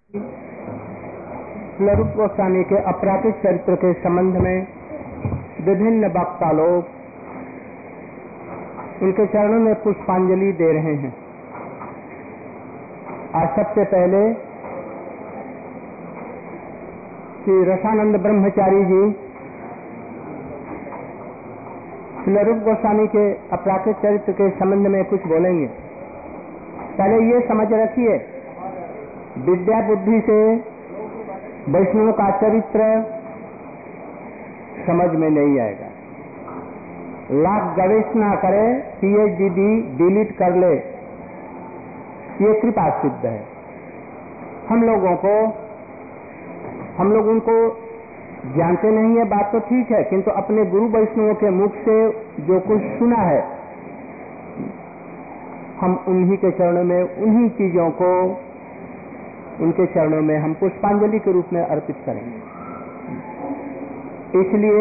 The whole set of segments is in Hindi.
स्वरूप गोस्वामी के अपराधिक चरित्र के संबंध में विभिन्न वक्ता लोग उनके चरणों में पुष्पांजलि दे रहे हैं। आज सबसे पहले श्री रसानंद ब्रह्मचारी जी स्वरूप गोस्वामी के अपराधिक चरित्र के संबंध में कुछ बोलेंगे। पहले ये समझ रखिए, विद्या बुद्धि से वैष्णव का चरित्र समझ में नहीं आएगा। लाख गवेषणा करे, PhD डिलीट कर ले, ये कृपा सिद्ध है। हम लोग उनको जानते नहीं है, बात तो ठीक है, किंतु अपने गुरु वैष्णवों के मुख से जो कुछ सुना है, हम उन्हीं के चरणों में उन्हीं चीजों को उनके चरणों में हम पुष्पांजलि के रूप में अर्पित करेंगे। इसलिए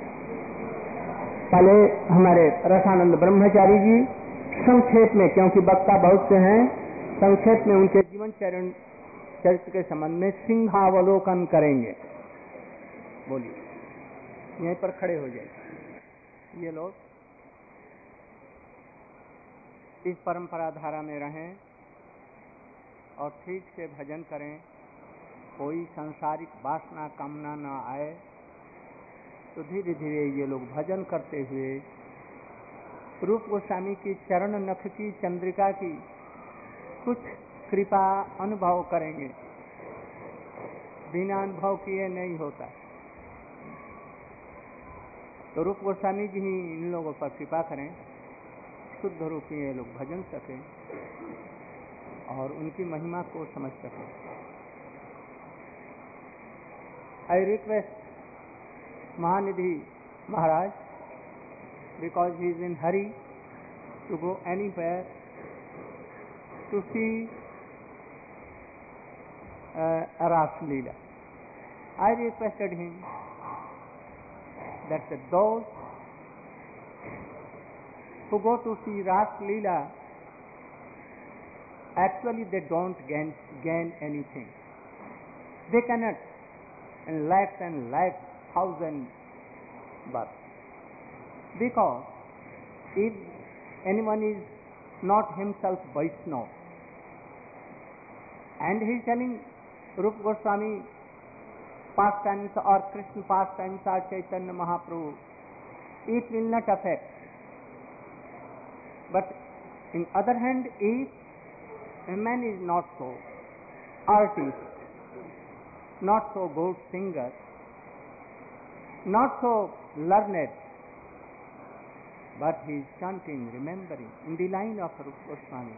पहले हमारे रसानंद ब्रह्मचारी जी संक्षेप में, क्योंकि वक्ता बहुत से हैं, संक्षेप में उनके जीवन चरित्र के संबंध में सिंहावलोकन करेंगे। बोलिए, यहीं पर खड़े हो जाइए। ये लोग इस परंपरा धारा में रहें और ठीक से भजन करें, कोई सांसारिक वासना कामना न आए, तो धीरे धीरे ये लोग भजन करते हुए रूप गोस्वामी की चरण नख की चंद्रिका की कुछ कृपा अनुभव करेंगे। बिना अनुभव किए नहीं होता। तो रूप गोस्वामी जी ही इन लोगों पर कृपा करें, शुद्ध रूप में ये लोग भजन सकें और उनकी महिमा को समझ सकें। I request Mahanidhi Maharaj, because he is in hurry to go anywhere to see Ras Leela. I requested him that those who go to see Ras Leela, actually they don't gain anything. They cannot in lakhs and lakhs, thousands births. Because if anyone is not himself Vaishnava, and he is telling Rupa Goswami pastimes or Krishna pastimes or Chaitanya Mahaprabhu, it will not affect. But in other hand, if a man is not so artist, not so good singer, not so learned, but he is chanting, remembering in the line of Rupa Goswami,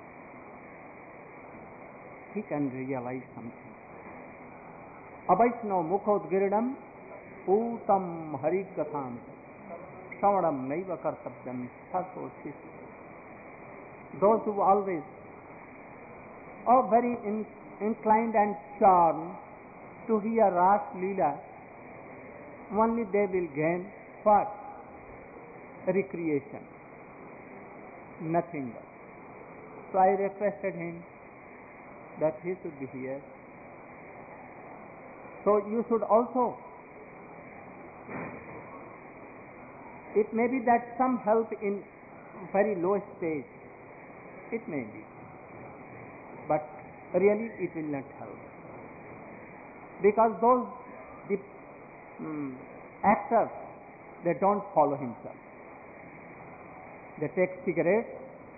he can realize something. Avaishnava mukhodgiridam utam harikatham shravanam naiva kartavyam sato shishya. Those who always are very inclined and charmed to hear Ras Leela, only they will gain what? Recreation, nothing but. So I requested him that he should be here. So you should also. It may be that some help in very low stage, it may be, but really it will not help, because those actors, they don't follow himself. They take cigarettes,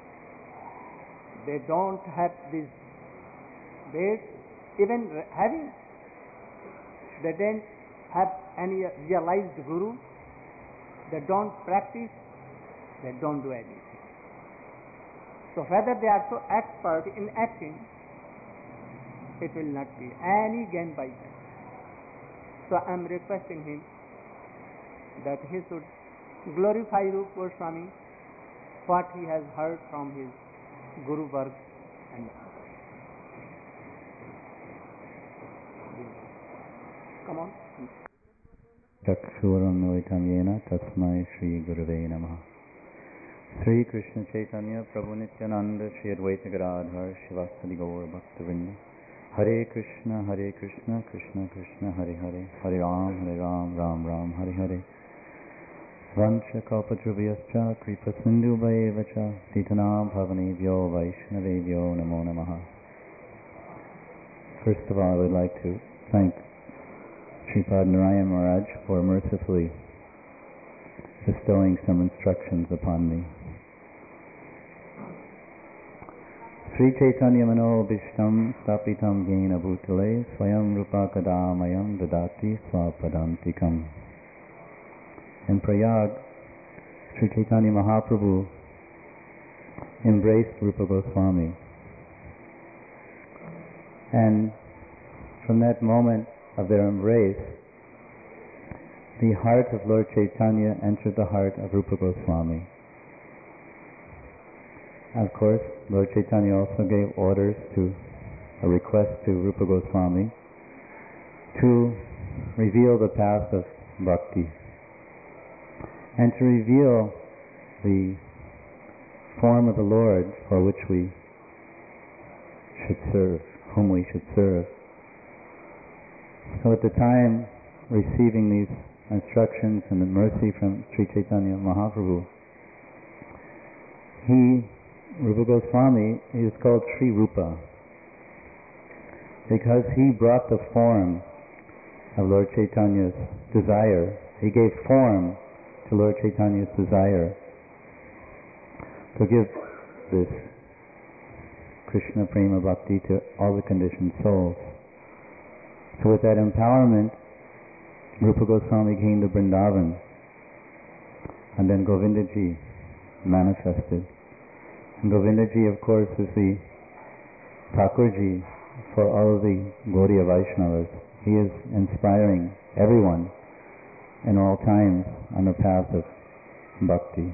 they don't have this base, even having, they don't have any realized guru, they don't practice, they don't do anything. So whether they are so expert in acting, it will not be any gain by them. So I am requesting him that he should glorify Rupa Goswami, what he has heard from his Guru Varg. And come on. चक्षुरुन्मिलितं येन तस्मै श्री गुरवे नमः। श्री कृष्ण चैतन्य प्रभु नित्यानंद श्री अद्वैत गदाधर शिवासादि गौर भक्तवृंद Hare Krishna, Krishna Krishna, Hare Hare, Hare Ram, Ram Ram, Hare Hare. Vancha kalpatrubhyascha kripa sindhu vayevacha titanam bhavanebhyo vaishnavebhyo namo namaha. First of all, I would like to thank Sripad Narayan Maharaj for mercifully bestowing some instructions upon me. Sri Chaitanya Mano Bhishtam Stapitam Jena Bhutale Swayam Rupa Kadamayam Dadati Swapadantikam. In Prayag, Sri Chaitanya Mahaprabhu embraced Rupa Goswami. And from that moment of their embrace, the heart of Lord Chaitanya entered the heart of Rupa Goswami. Of course, Lord Chaitanya also gave orders a request to Rupa Goswami to reveal the path of bhakti and to reveal the form of the Lord for which we should serve, whom we should serve. So at the time receiving these instructions and the mercy from Sri Chaitanya Mahaprabhu, Rupa Goswami, he is called Sri Rupa because he brought the form of Lord Chaitanya's desire. He gave form to Lord Chaitanya's desire to give this Krishna Prema Bhakti to all the conditioned souls. So with that empowerment, Rupa Goswami came to Vrindavan, and then Govindaji manifested. And Govindaji, of course, is the Thakurji for all of the Gaudiya Vaishnavas. He is inspiring everyone in all times on the path of bhakti.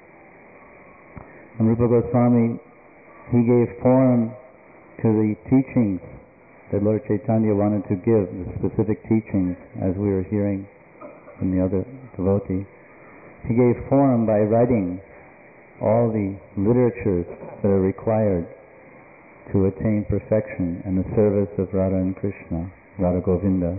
And Rupa Goswami, he gave form to the teachings that Lord Chaitanya wanted to give, the specific teachings, as we were hearing from the other devotee. He gave form by writing all the literatures that are required to attain perfection in the service of Radha and Krishna, Radha Govinda.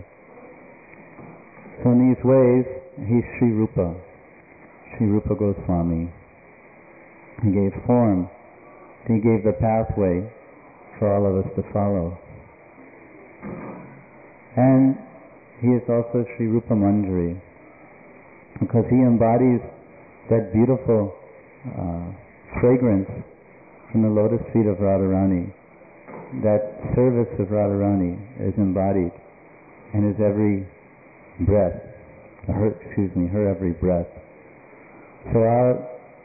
So in these ways, he's Sri Rupa Goswami. He gave form, he gave the pathway for all of us to follow. And he is also Sri Rupa Manjari, because he embodies that beautiful fragrance from the lotus feet of Radharani. That service of Radharani is embodied in his every breath, her every breath. So our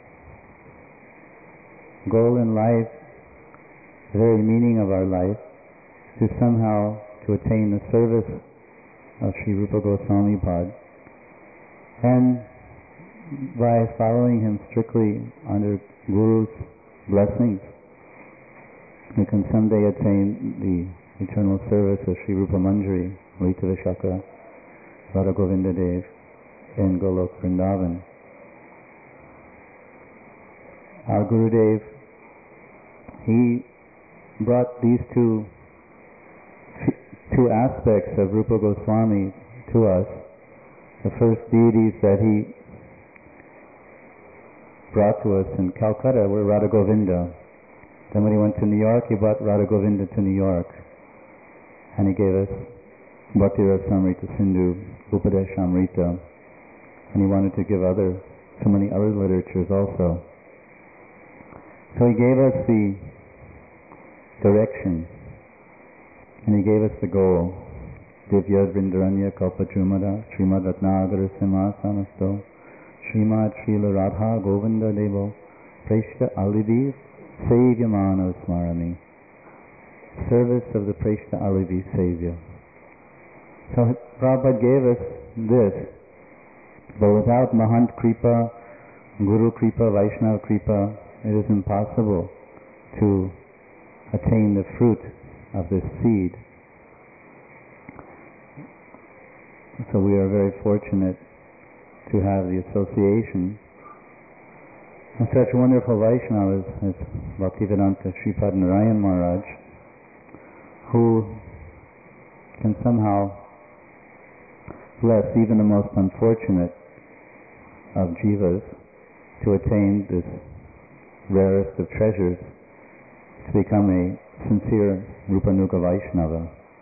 goal in life, the very meaning of our life, is somehow to attain the service of Sri Rupa Goswami Pad, and by following him strictly under Guru's blessings, we can someday attain the eternal service of Sri Rupa Manjari, Rita Vishaka, Radha Govinda Dev in Golok Vrindavan. Our Gurudev, he brought these two aspects of Rupa Goswami to us. The first deities that he brought to us in Calcutta were Radha Govinda. Then when he went to New York, he brought Radha Govinda to New York. And he gave us Bhakti Rasamrita Sindhu, Upadeshamrita. And he wanted to give so many other literatures also. So he gave us the direction. And he gave us the goal. Divya Vrindaranya Kalpachumada Srimad Ratnagara Simhasanasto Srimad Srila Radha Govinda Devo Preshta Alivi Savyamano Smarami. Service of the Preshta Alivi Savior. So Prabhupada gave us this, but without Mahant Kripa, Guru Kripa, Vaishnava Kripa, it is impossible to attain the fruit of this seed. So we are very fortunate to have the association of such wonderful Vaishnavas as Bhaktivedanta Sripad Narayan Maharaj, who can somehow bless even the most unfortunate of jivas to attain this rarest of treasures, to become a sincere Rupanuga Vaishnava.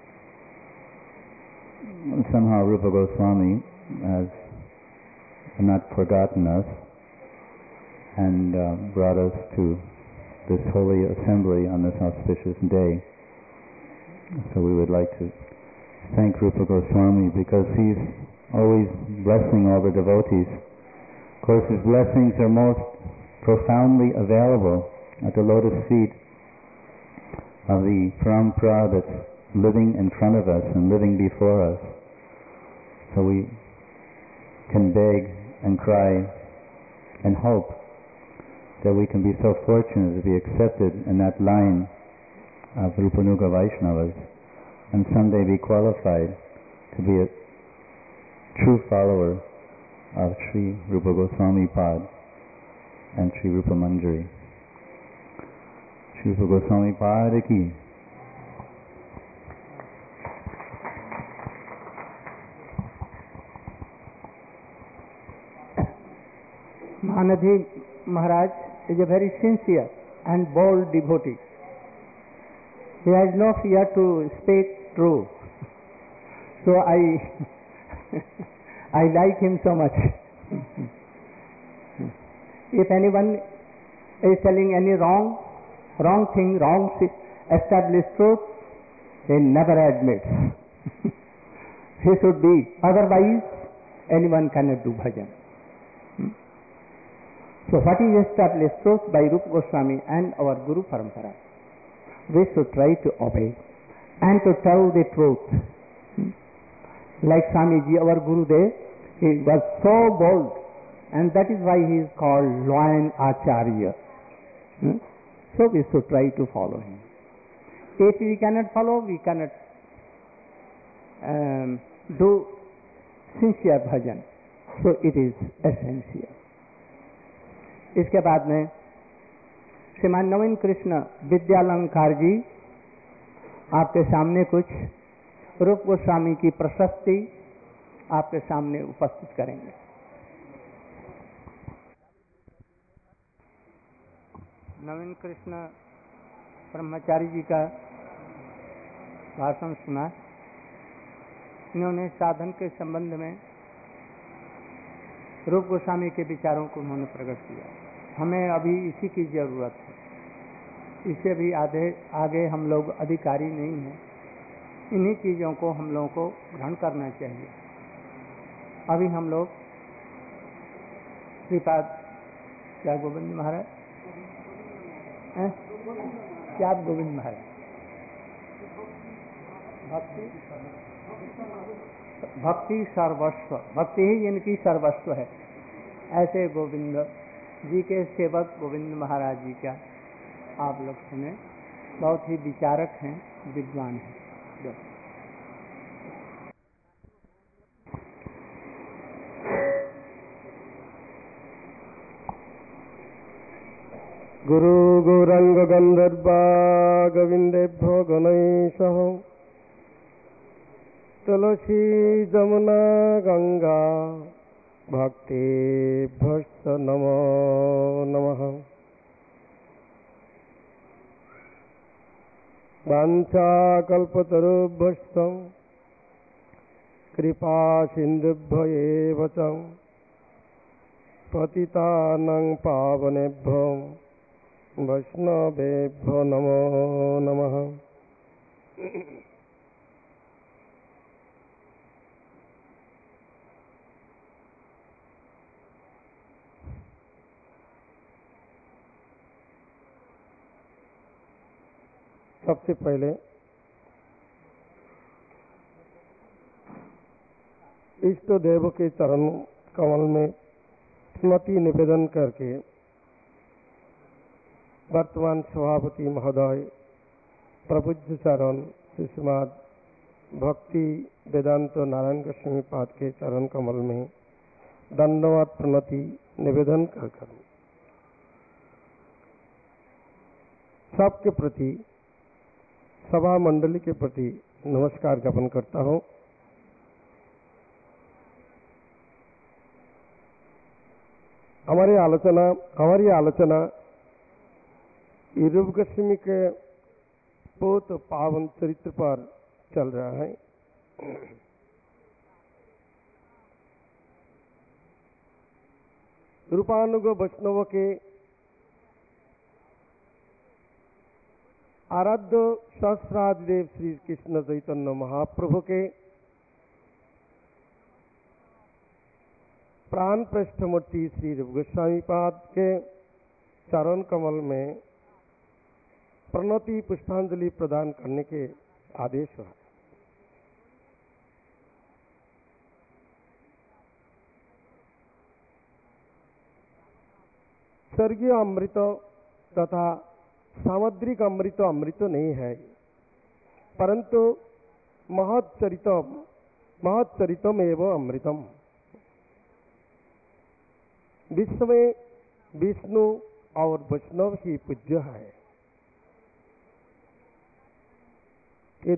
And somehow Rupa Goswami has not forgotten us and brought us to this holy assembly on this auspicious day. So we would like to thank Rupa Goswami because he's always blessing all the devotees. Of course, his blessings are most profoundly available at the lotus feet of the parampara that's living in front of us and living before us. So we can beg and cry and hope that we can be so fortunate to be accepted in that line of Rupanuga Vaishnavas and someday be qualified to be a true follower of Sri Rupa Goswami Pad and Sri Rupa Manjari. Sri Rupa Goswami Pad ki. Mahanadhi Maharaj is a very sincere and bold devotee. He has no fear to speak true. So I like him so much. If anyone is telling any wrong thing, established truth, he never admits. He should be. Otherwise, anyone cannot do bhajan. So what is established truth by Rupa Goswami and our Guru Parampara, we should try to obey and to tell the truth. Like Swamiji, our Gurudev, he was so bold, and that is why he is called Lion Acharya. So we should try to follow him. If we cannot follow, we cannot do sincere bhajan. So it is essential. इसके बाद में श्रीमान नवीन कृष्ण विद्यालंकार जी आपके सामने कुछ रूप गोस्वामी की प्रशस्ति आपके सामने उपस्थित करेंगे। नवीन कृष्ण ब्रह्मचारी जी का भाषण सुना। इन्होंने साधन के संबंध में रूप गोस्वामी के विचारों को उन्होंने प्रकट किया। हमें अभी इसी की जरूरत है। इससे भी आगे हम लोग अधिकारी नहीं हैं। इन्हीं चीज़ों को हम लोगों को ग्रहण करना चाहिए। अभी हम लोग श्रीपाद क्या गोविंद महाराज हैं? क्या गोविंद महाराज भक्ति सर्वस्व, भक्ति ही इनकी सर्वस्व है। ऐसे गोविंद जी के सेवक गोविंद महाराज जी का आप लोग सुने। बहुत ही विचारक हैं, विद्वान हैं। गुरु गौरांग गंधर्वा गोविंदेभ्यो गणेशः तुलसी जमुना गंगा भक्तिभ्यश्च नमो नमः। वाञ्छाकल्पतरुभ्यश्च कृपा सिन्धुभ्य एव च पतितानां पावनेभ्यो वैष्णवेभ्यो नमो नमः। सबसे पहले इष्ट देव के चरण कमल में स्मृति निवेदन करके वर्तमान सभापति महोदय प्रबुद्ध चरण श्रीमद भक्ति वेदांत नारायण गोस्वामी पाद के चरण कमल में दंडवत प्रणति निवेदन कर सबके प्रति सभा मंडली के प्रति नमस्कार ज्ञापन करता हूं। हमारी आलोचना रूप गोस्वामी के बहुत पावन चरित्र पर चल रहा है। रूपानुग वैष्णव के आराध्य सहस्राधिदेव श्री कृष्ण चैतन्य महाप्रभु के प्राण पृष्ठ मूर्ति श्री रूप गोस्वामी पाद के चरण कमल में प्रणति पुष्पांजलि प्रदान करने के आदेश हुआ। स्वर्गीय अमृत तथा सामुद्रिक अमृत अमृत नहीं है, परंतु महच्चरितम एवं अमृतम। विश्व में विष्णु और वैष्णव ही पूज्य है। ये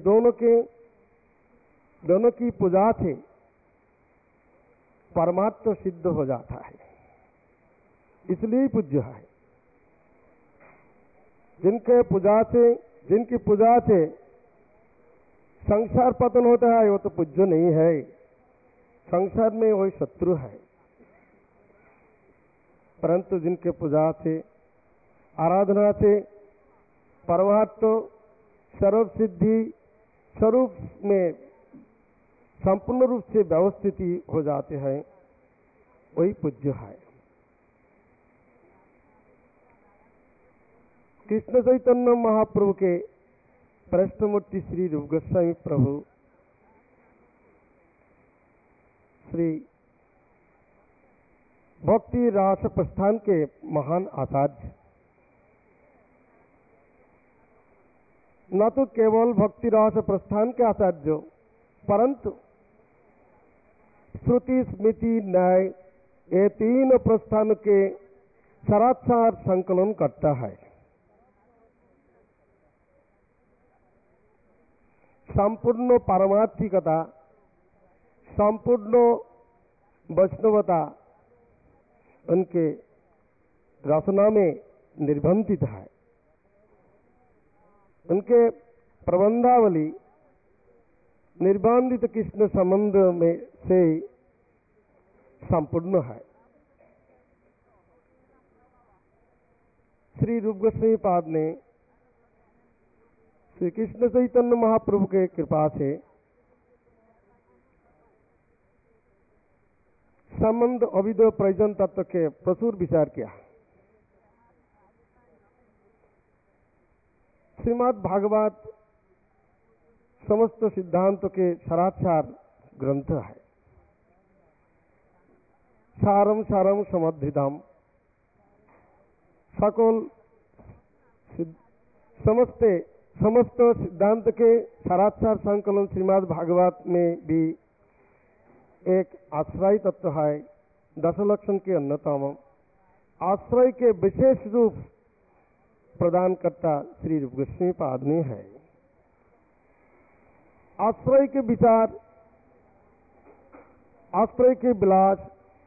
दोनों की पूजा से परमात्मा सिद्ध हो जाता है, इसलिए पूज्य है। जिनकी पूजा से संसार पतन होता है वो तो पूज्य नहीं है, संसार में वही शत्रु है। परंतु जिनके पूजा से आराधना से परमात्मा सर्व सिद्धि स्वरूप में संपूर्ण रूप से व्यवस्थित हो जाते हैं, वही पूज्य है। कृष्ण चैतन्य महाप्रभु के पृष्ठमूर्ति श्री रूप गोस्वामी प्रभु श्री भक्ति रास प्रस्थान के महान आचार्य, न तो केवल भक्ति रास प्रस्थान के आचार्य, परंतु श्रुति स्मृति न्याय ये तीन प्रस्थान के सारासार संकलन करता है। संपूर्ण पारमार्थिकता, संपूर्ण वैष्णवता उनके रचना में निर्बंधित है। उनके प्रबंधावली निर्बंधित कृष्ण संबंध में से संपूर्ण है। श्री रूप गोस्वामी पाद ने श्री कृष्ण चैतन्य महाप्रभु के कृपा से संबंध अविद्य प्रयोजन तत्व के प्रचुर विचार किया। श्रीमद् भागवत समस्त सिद्धांतों के सारासार ग्रंथ है। सारम सारम समद्धितम, सकल समस्त सिद्धांत के सारासार संकलन श्रीमद् भागवत में भी एक आश्रय तत्व है। दस लक्षण के अन्यतम आश्रय के विशेष रूप प्रदान करता श्री रूप गोस्वामी पाद में है। आश्रय के विचार, आश्रय के विलास,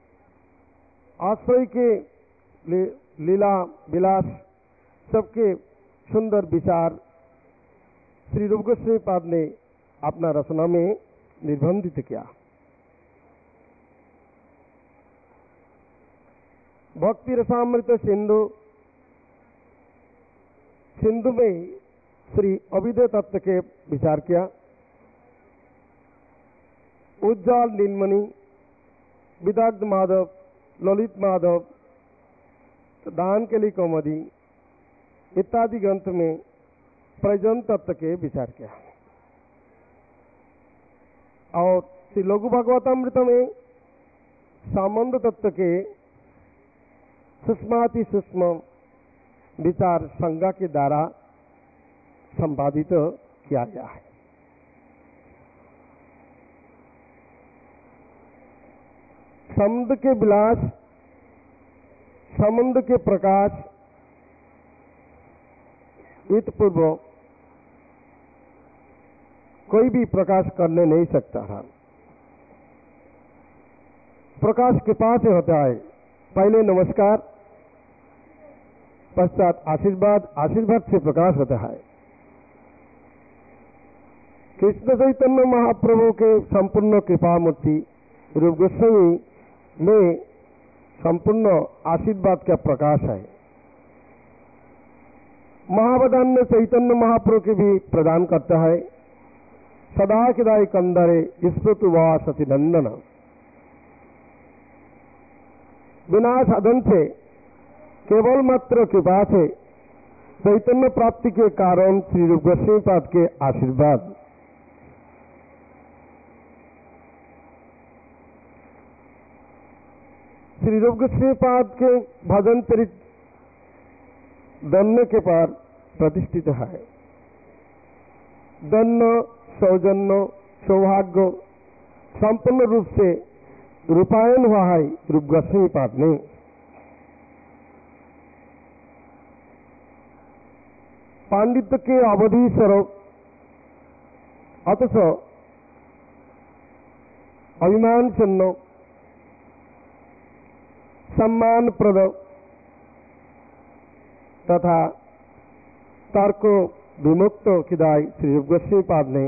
आश्रय के लीला विलास सबके सुंदर विचार श्री रूप गोस्वामी पाद ने अपना रचना में निर्बंधित किया। भक्ति रसामृत सिंधु में श्री अविद्य तत्व के विचार किया। उज्ज्वल नीलमणि, विदग्ध माधव, ललित माधव, दान के लिए कौमुदी इत्यादि ग्रंथ में प्रयोजन तत्व के विचार किया। और श्री लघु भागवतामृत में संबंध तत्व के सूक्ष्माति सूक्ष्म विचार संज्ञा के द्वारा संपादित किया गया है। संबंध के विलास, संबंध के प्रकाश, इत पूर्व कोई भी प्रकाश करने नहीं सकता था। प्रकाश कृपा से होता है। पहले नमस्कार, पश्चात आशीर्वाद, आशीर्वाद से प्रकाश होता है। कृष्ण चैतन्य महाप्रभु के संपूर्ण कृपा मूर्ति रूप गोस्वामी में संपूर्ण आशीर्वाद का प्रकाश है। महावदान में चैतन्य महाप्रभु के भी प्रदान करता है। सदा किदाई कंदरे स्मृतु वा सती नंदन। बिना साधन से केवल मात्र कृपा से चैतन्य प्राप्ति के कारण श्री रूप गोस्वामी पाद के आशीर्वाद। श्री रूप गोस्वामी पाद के भजन चरित दन्न के पर प्रतिष्ठित है। दन्न, सौजन्य, सौभाग्य संपूर्ण रूप से रूपायन हुआ है रूप गोस्वामी पाद में। पांडित्य के अवधि स्वरूप अथच अभिमान चिन्ह सम्मान प्रद तथा तर्क विमुक्त किदाई श्री रूप गोस्वामी पाद ने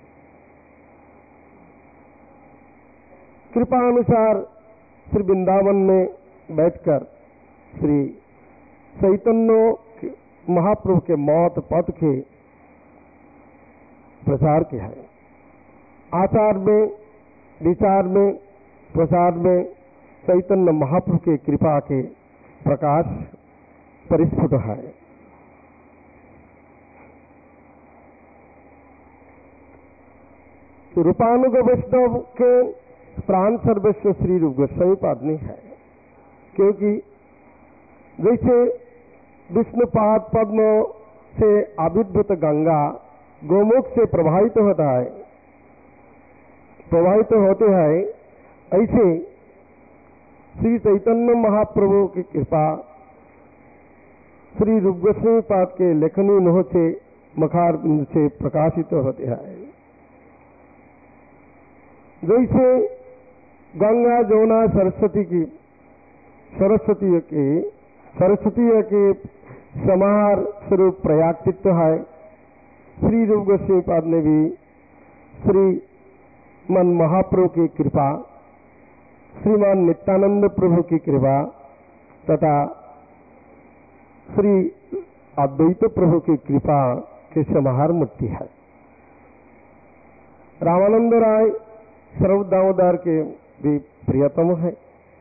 कृपा अनुसार श्री वृंदावन में बैठकर श्री चैतन्य महाप्रभु के मौत पद के प्रसार किया है। आचार में, विचार में, प्रसार में चैतन्य महाप्रभु के कृपा के प्रकाश परिस्फुट है। रूपानुग वैष्णव के प्राण सर्वेश्वर श्री रूप गोस्वामी पाद ने है। क्योंकि जैसे विष्णुपाद पद्म से आविर्भूत गंगा गोमुख से प्रवाहित होता है, प्रवाहित होते हैं, ऐसे श्री चैतन्य महाप्रभु की कृपा श्री रूप गोस्वामी पाद के लेखनी मुह से मखार बिंदु से प्रकाशित होते हैं। जैसे गंगा जमुना सरस्वती के समाहार स्वरूप प्रयाक्तित्व है, श्री रूप गोस्वामी पाद ने भी श्री मन महाप्रभु की कृपा, श्रीमान नित्यानंद प्रभु की कृपा तथा श्री अद्वैत प्रभु की कृपा के समाहार मूर्ति है। रामानंद राय सर्व दामोदर के भी प्रियतम है।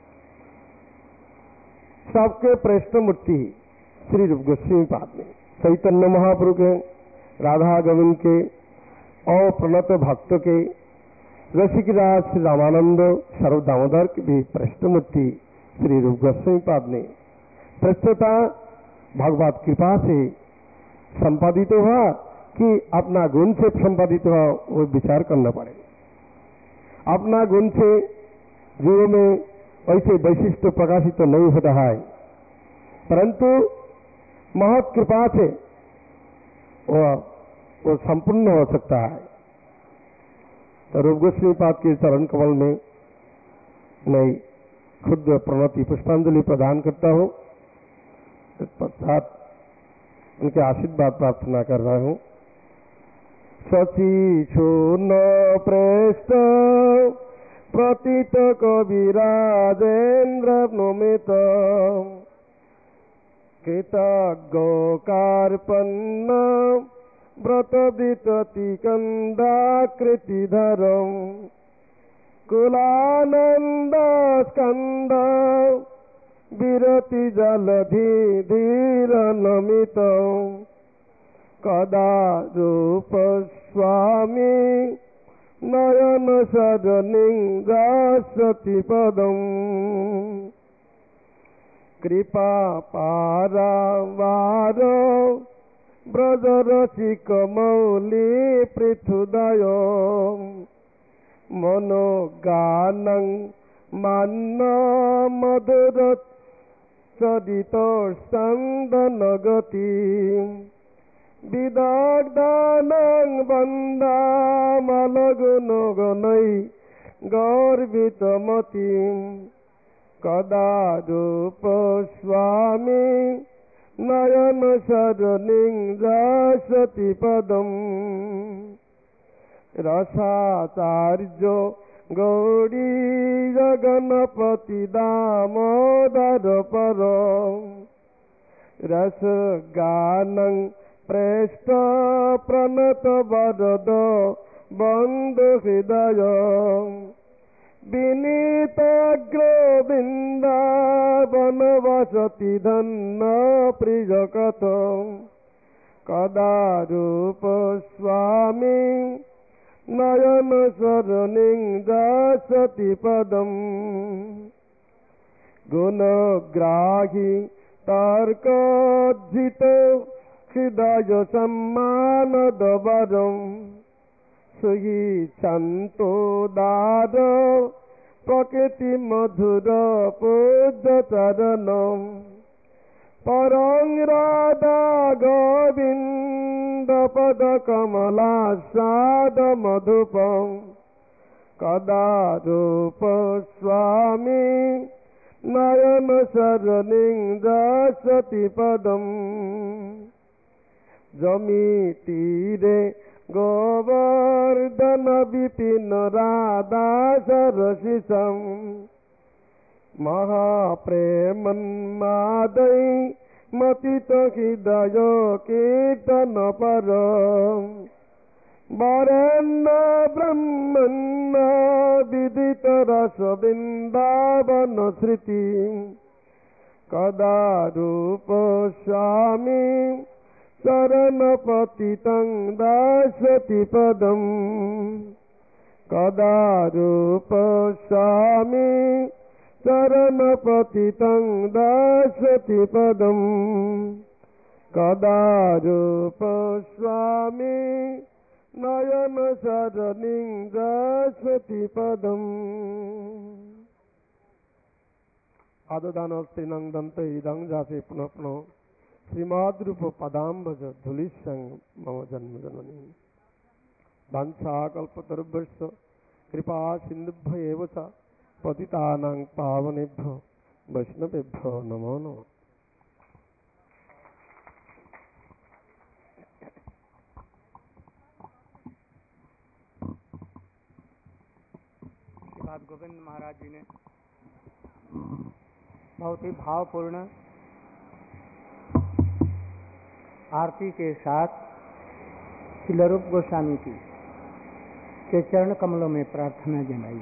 सबके श्रेष्ठ मूर्ति श्री रूप गोस्वामी पाद में चैतन्य महाप्रभु के, राधा गोविंद के और प्रणत भक्त के, रसिकराज श्री रामानंद सर्व दामोदर की भी श्रेष्ठ मूर्ति श्री रूप गोस्वामी पाद ने प्रस्तुता भगवत कृपा से संपादित हुआ कि अपना गुण से संपादित हुआ, वो विचार करना पड़े। अपना गुण से जीव में ऐसे वैशिष्ट प्रकाशित तो नहीं होता है, परंतु महत कृपा से वो संपूर्ण हो सकता है। तो रूप गोस्वामी पाद के चरण कमल में मैं खुद प्रणति पुष्पांजलि प्रदान करता हूँ। तत्पश्चात उनके आशीर्वाद प्रार्थना कर रहा हूँ। शची शून प्रेष्ठ प्रतीत कविराजेन्द्र नमित कृतज्ञ कार्पण्य व्रत वितति कंदाकृतिधरम कुलानंद स्कंद विरति जलधि धीर नमित कदा रूप स्वामी नयन सदनिंगासति पदम कृपा पारावार ब्रजरसिक मौली पृथुदय मनोगानं मान्न मधुर चरित संदन गति বিদগ্ধানাং বন্দামালগুণগণৈ গর্বিতমতিম কদা রূপস্বামী নয়ন সরণিং রসতি পদম রসাচার্য গৌরী গণপতি দামোদর পর রস গানং প্রেষ্ট প্রণত বরদ বন্ধু হৃদয় বিনীতাগ্র বৃন্দাবন বসতি ধন্য প্রিয়কত কদা রূপ স্বামী নয়ন সরণিং দাসতি পদম গুণগ্রাহী তর্কোজ্জিত হৃদয় সম্মানদবরম সুহি শান্তোদার প্রকৃতি মধুর পূজ্যচরণম পরং রাধা গোবিন্দ পদ কমলাস্বাদ মধুপম কদা রূপ স্বামী নয়ন সরণিং দশতি পদম জমি তীরে গোবর্ধন বিপিন রাধা সরসিসম মহাপ্রেমন্মাদৈ মতিত হৃদয় কীর্তন পর বরেণ্য ব্রহ্মণ্য বিদিত রস বৃন্দাবন স্মৃতি কদা রূপ স্বামী শরণ পতিতং দাসতি পদম কদা রূপ স্বামী শরণ পতিতং দাসতি পদম কদা রূপ স্বামী নয়ন সরণিং দাসতি পদম আদদানস্তিনং দন্ত ইদং যাসে পুনঃ পুনঃ শ্রীমদ্রূপ পদাম্বজ ধূলিসং মম জন্ম জননী বাঞ্ছাকল্পতরুভ্যশ্চ কৃপা সিন্ধুভ্য এব চ পতিতানাং পাবনেভ্যো বৈষ্ণবেভ্যো নমো নমঃ। श्रीपाद गोविंद महाराज जी ने बहुत ही भावपूर्ण आरती के साथ शिलारूप गोस्वामी की के चरण कमलों में प्रार्थना जनाई।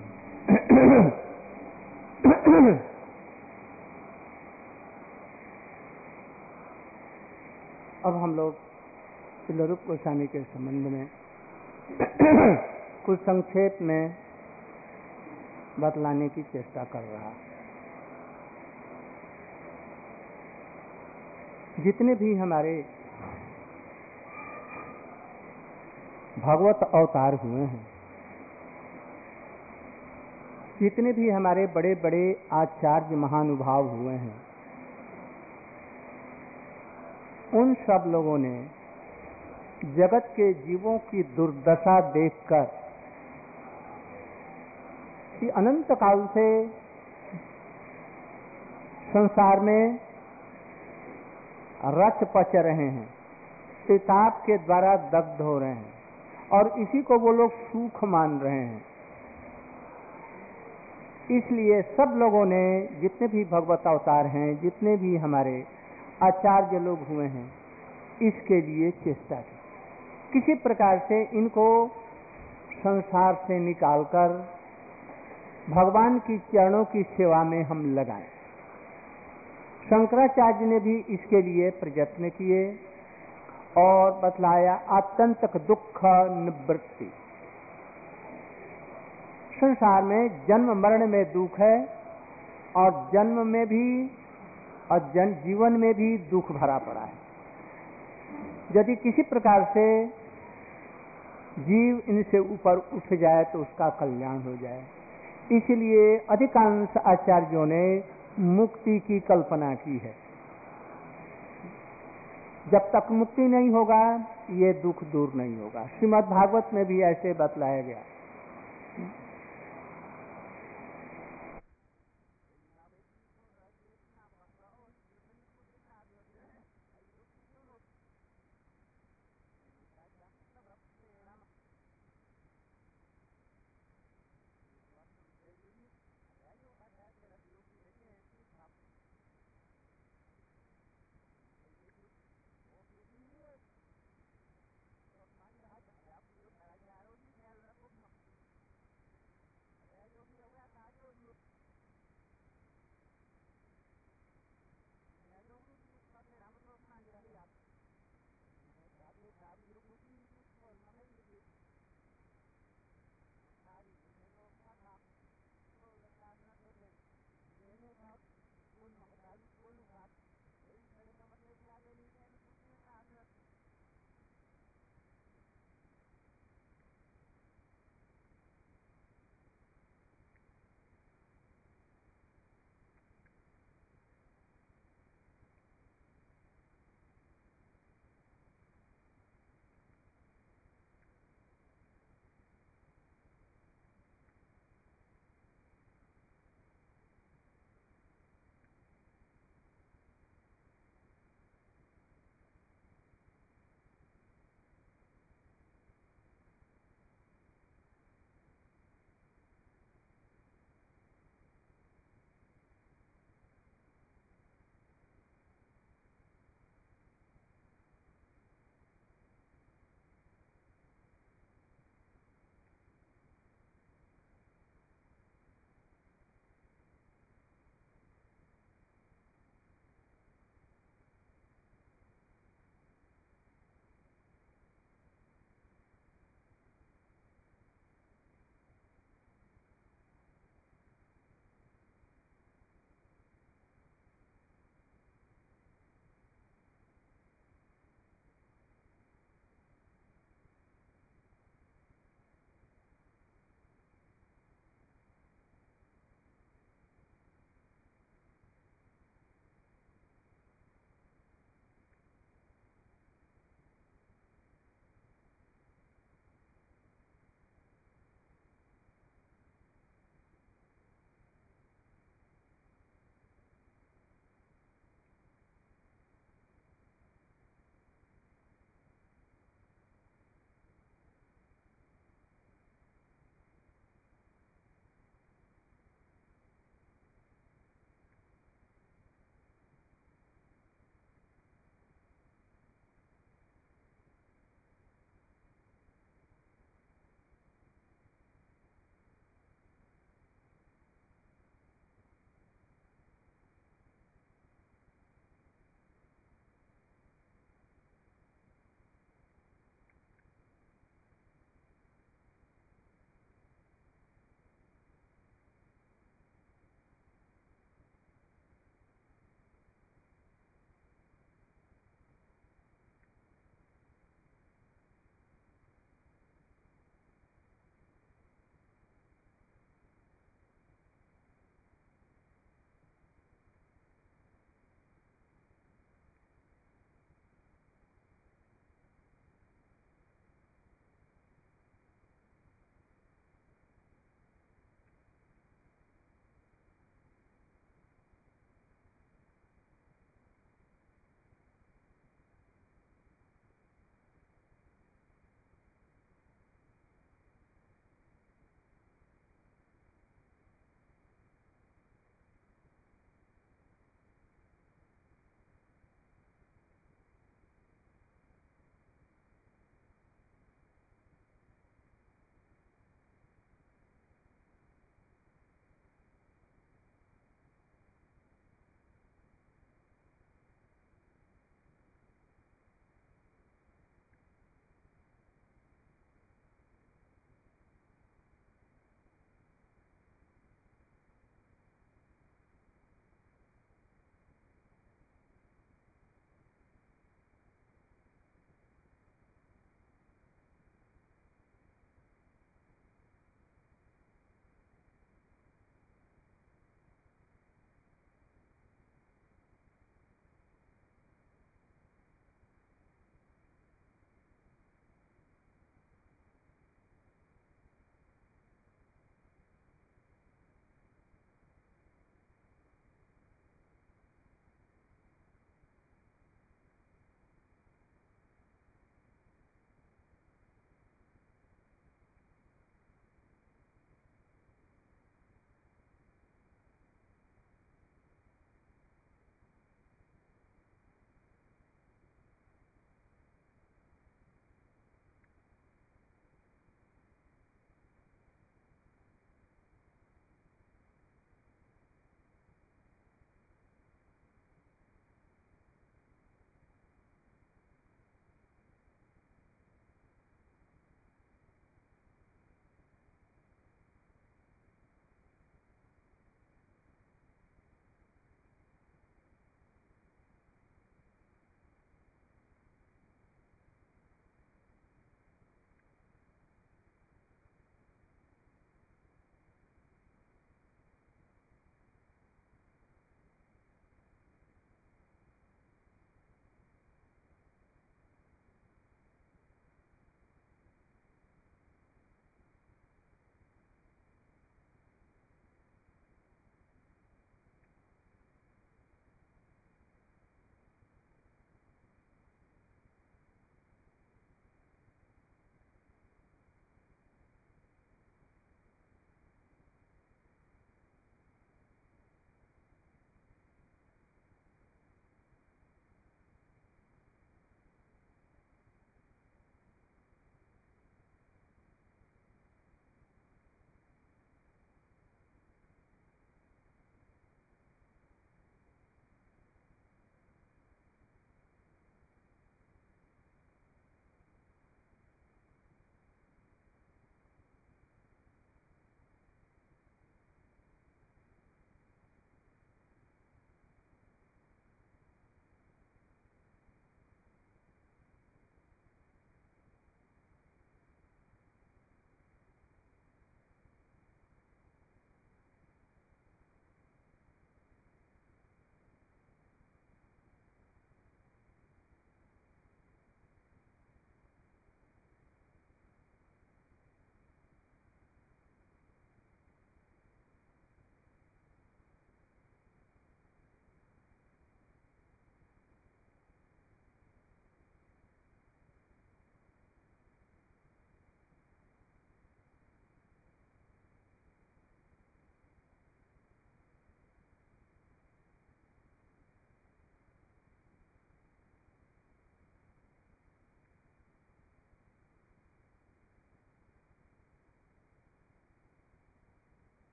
अब हम लोग शिलारूप गोस्वामी के संबंध में कुछ संक्षेप में बतलाने की चेष्टा कर रहा। जितने भी हमारे भगवत अवतार हुए हैं, जितने भी हमारे बड़े बड़े आचार्य महानुभाव हुए हैं, उन सब लोगों ने जगत के जीवों की दुर्दशा देखकर कि अनंत काल से संसार में रच पच रहे हैं, पिताप के द्वारा दग्ध हो रहे हैं और इसी को वो लोग सुख मान रहे हैं। इसलिए सब लोगों ने, जितने भी भगवत अवतार हैं, जितने भी हमारे आचार्य लोग हुए हैं, इसके लिए चेष्टा की किसी प्रकार से इनको संसार से निकालकर भगवान की चरणों की सेवा में हम लगाएं। शंकराचार्य ने भी इसके लिए प्रयत्न किए और बतलाया आत्यंतक दुख निवृत्ति। संसार में जन्म मरण में दुख है और जन्म में भी और जीवन में भी दुख भरा पड़ा है। यदि किसी प्रकार से जीव इनसे ऊपर उठ जाए तो उसका कल्याण हो जाए। इसलिए अधिकांश आचार्यों ने मुक्ति की कल्पना की है। जब तक मुक्ति नहीं होगा ये दुख दूर नहीं होगा। श्रीमद् भागवत में भी ऐसे बतलाया गया।